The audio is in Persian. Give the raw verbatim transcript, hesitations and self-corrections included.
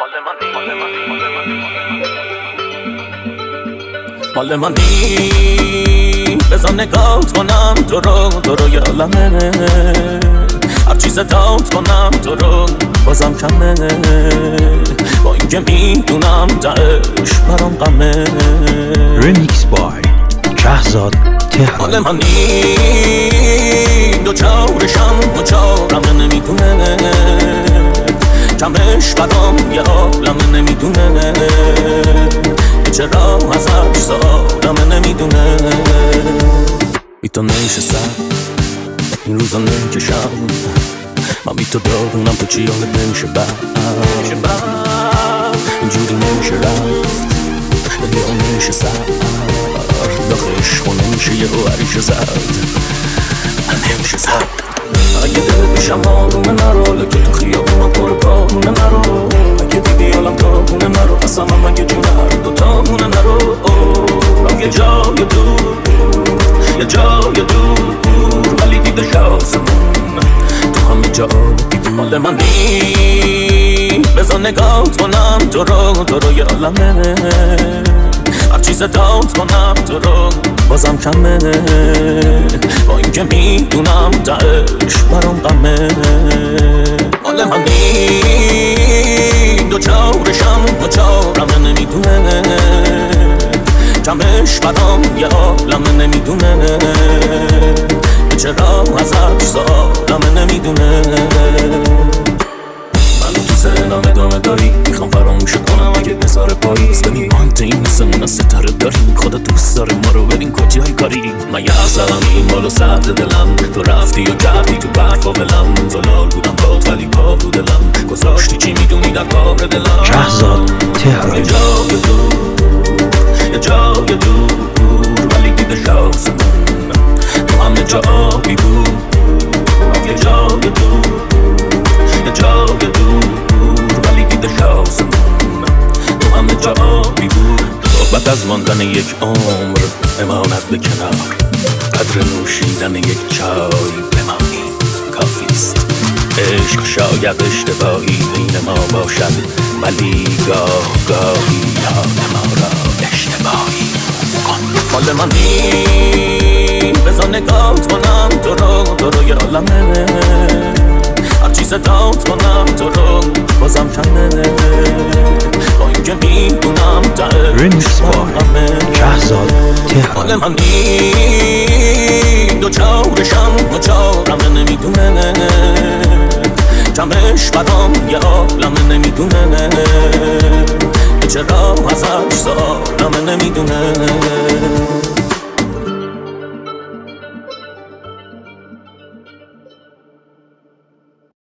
مال منی بزن نگات کنم تو رو تو رو یالمه هر چیز داد کنم تو رو بازم کمه با اینکه میدونم دعش برام غمه ریمیکس بای شهزاد تهران. مال منی دو چارشم دو چارم نمیدونه کمش برام یه عالم نمیدونه چرا ازش سالم نمیدونه بی تو نشستم این روزا نکشم من بی تو دارونم تو چی حالت نمیشه بعد اینجوری نمیشه رفت یا نمیشه سر داخلش خونه میشه یه هریشه زد نمیشه زد اگه دل بشم آرومه نرو لکه تو خیابون پر پارونه نرو اگه دیدی حالم تابونه نرو اصلا من مگه جون هر دو تامونه نرو رام یه جای دور یه جای دور ولی دیده شاسمون تو همه جا مال منی بزن نگات کنم تو رو تو رو یالمه هر چیز داد کنم تو رو بازم کمه با اینکه میدونم دعش برام غمه مال منی دو چارشم دو چارم نمیدونه کمش برام یه عالم نمیدونه چرا ازش سالم نمیدونه تو سرنام ادامه داری میخوام فراموش کنم دیگه بذار پاییز ببین ما هم این مثل ستاره داریم خدا دوست داره ما رو ببین کجای کاری من یه اصلم این بالا سرد دلم تو رفتی و کردی تو برف و بلم زلال بودم باد ولی پا رو دلم گذاشتی چی میدونی در کار دلم شهزاد تهران. یه جای دور یه جای دور ولی دیده شاسمون تو همه جا آبی بود یه جای دور یه جای دور ولی دیده شاسمون تو همه جا آبی بود صحبت از ماندن یک عمر امانت به کنار قدر نوشیدن یک چای بمانی کافیست عشق شاید اشتباهی بین ما باشد ولی گاه گاهی یاد ما را اشتباهی کن مال منی بزن نگات کنم تو رو تو رو یالمه هر چیز داد کنم تو رو بازم کمه با اینکه میدونم ریمیکس بای شهزاد تهران. مال منی دو چارشم دو چارم نمیدونه کمش برام یه عالم نمیدونه چرا ازش سالم نمیدونه